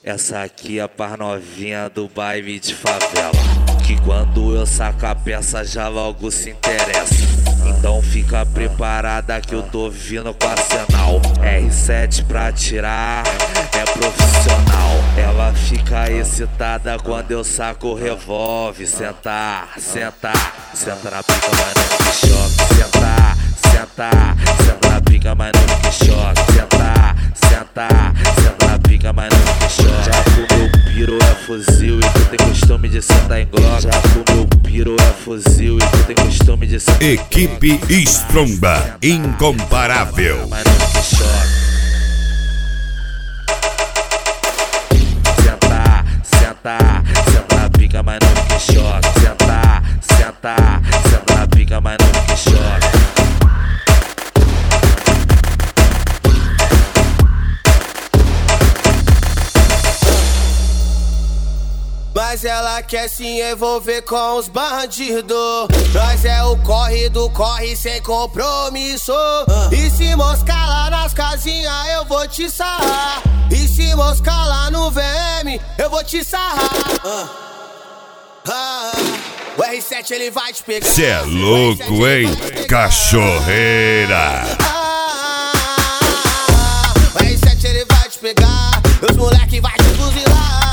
Essa aqui é pra novinha do baile de favela, que quando eu saco a peça já logo se interessa. Então fica preparada que eu tô vindo com arsenal. R7 pra atirar, é profissional. Ela fica excitada quando eu saco o revólver. Sentar, sentar, senta na pica, mas não me choque. Sentar, sentar, senta na pica, mas não me choque. Sentar, sentar, senta na pica, mas não me choque. Já que o meu piro é fuzil e tu tem costume de sentar em glock. Já que o meu piro é fuzil e tu tem costume de sentar em glock. Equipe Stromba, incomparável. Mas não me choque. Sentar, sentar, senta na pica, mas não me choque. Sentar, sentar, senta na pica, mas não me choque. Mas ela quer se envolver com os bandidos. Nós é o corre do corre sem compromisso. E se moscar lá nas casinhas eu vou te sarrar. E se moscar lá no VM eu vou te sarrar. O R7 ele vai te pegar. Cê é louco, hein? Cachorreira. O R7 ele vai te pegar. Os moleque vai te fuzilar.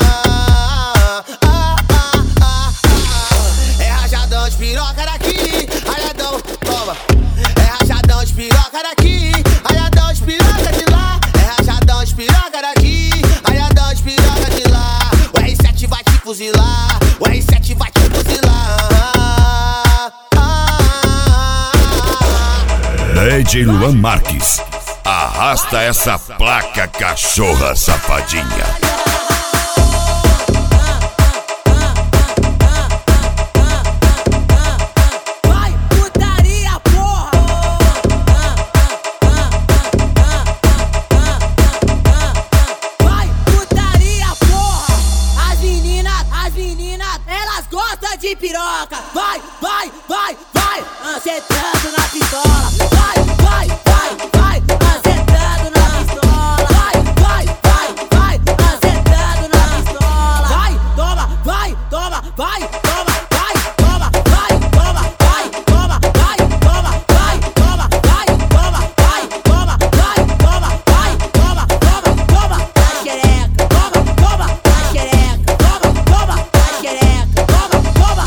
De piroca daqui, rajadão, toma. É rajadão de piroca daqui, rajadão de piroca de lá. É rajadão de piroca daqui, rajadão de piroca de lá. O R7 vai te fuzilar, o R7 vai te fuzilar. DJ Luan Marques, arrasta essa placa, cachorra safadinha. De piroca, vai, vai, vai, vai, acertando na pistola, vai, vai, vai, vai, acertando na pistola, vai, vai, vai, vai, acertando na pistola, vai, toma, vai, toma, vai, toma, vai, toma, vai, toma, vai, toma, vai, toma, vai, toma, vai, toma, vai, toma, vai, toma, vai, toma, toma, toma, a xereca, toma, toma, a xereca, toma, toma, a xereca, toma.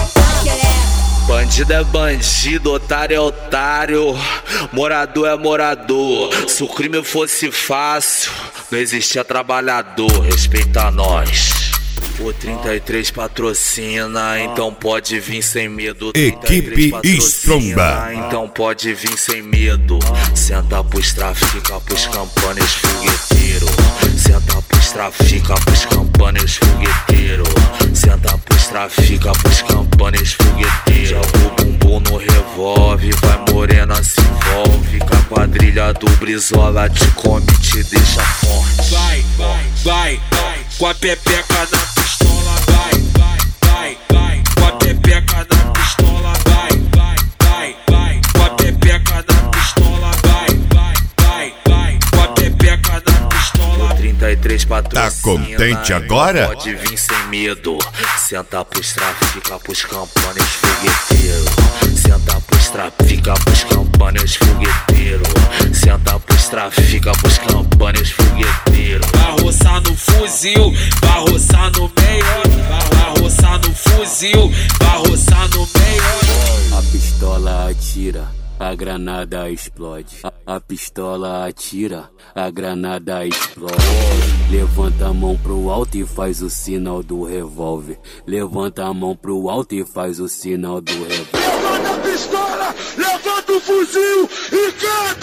Bandido é bandido, otário é otário, morador é morador. Se o crime fosse fácil, não existia trabalhador. Respeita nós. O 33 patrocina, então pode vir sem medo. Equipe Stromba, então pode vir sem medo. Senta pros trafica, pros campanhas fogueteiro. Senta pros trafica, pros campanhas fogueteiro. Senta pros trafica, pros campanhas fogueteiro. Joga o bumbum no revólver, vai morena se envolve. Com a quadrilha do Brizola te come, te deixa forte. Vai, vai, vai, vai, com a pepeca na pistola, vai, vai, vai, vai, com a pepeca na pistola, vai, vai, vai, vai, com a pepeca na pistola, vai, vai, vai, vai, com a pepeca na pistola. 33 patrocina, tá contente agora? Pode vir sem medo. Senta pros trafica, pros campanhas fogueteiro. Senta pros trafica, pros campanhas fogueteiro. Senta pros trafica, pros campanhas fogueteiro. Vai roçar no fuzil, vai roçar no meio. Vai roçar no fuzil, vai roçar no meio. A pistola atira, a granada explode. A pistola atira, a granada explode. Levanta a mão pro alto e faz o sinal do revólver. Levanta a mão pro alto e faz o sinal do revólver. Levanta a pistola, levanta o fuzil e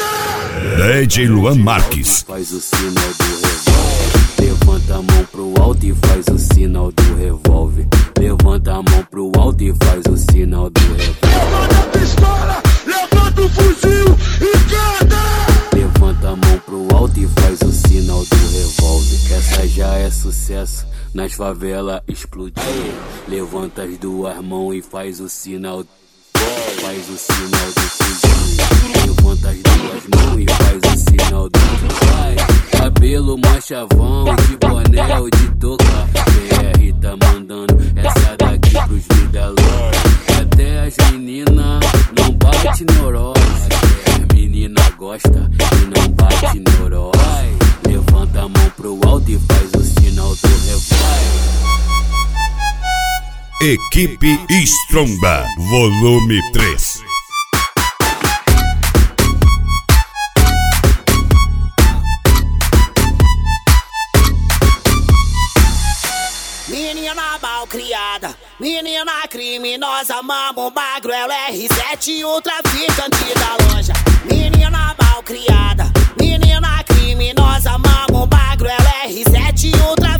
canta! DJ Luan Marques. Faz o sinal do revólver. Levanta a mão pro alto e faz o sinal do revólver. Levanta a mão pro alto e faz o sinal do revólver. Levanta a pistola, levanta o fuzil e canta! Levanta a mão pro alto e faz o sinal do revólver. Essa já é sucesso, nas favelas explodir. Levanta as duas mãos e faz o sinal. Faz o sinal do fuzil. Levanta as duas mãos e faz o sinal do fuzil. Cabelo machavão, de boné ou de touca. Equipe Stromba, volume 3. Menina mal criada, menina criminosa, mamo magro, ela é R7 e o traficante da loja. Menina mal criada, menina criminosa, mamo magro, ela é R7 e o traficante.